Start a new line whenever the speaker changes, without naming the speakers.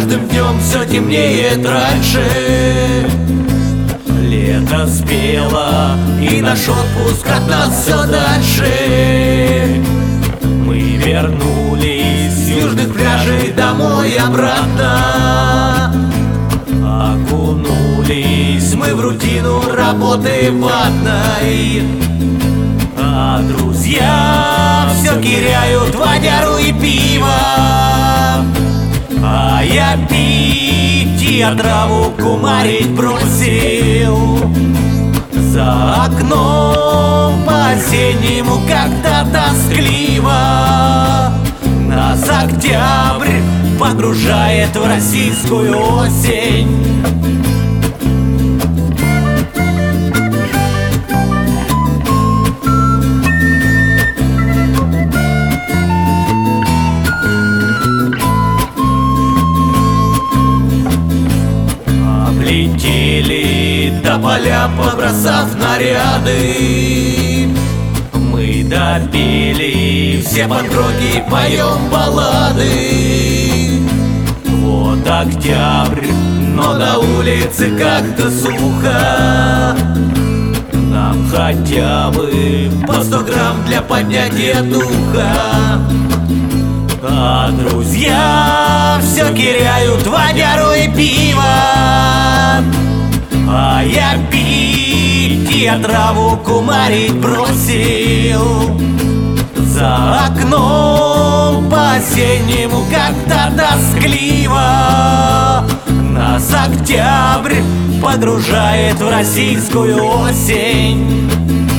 каждым днем все темнеет раньше. Лето спело, и наш отпуск от нас все дальше. Мы вернулись с южных пляжей домой обратно. Окунулись мы в рутину работы ватной. А друзья все киряют водяру и пиво, а я пить и отраву кумарить бросил. За окном по-осеннему как-то тоскливо. Нас октябрь погружает в российскую осень. Облетели до поля, побросав наряды. Мы допели все панк-роки, поем баллады. Вот октябрь, но на улице как-то сухо. Нам хотя бы по 100 грамм для поднятия духа. А друзья все киряют водяру и пиво, а я пить и отраву кумарить бросил. За окном по-осеннему как-то тоскливо. Нас октябрь погружает в российскую осень.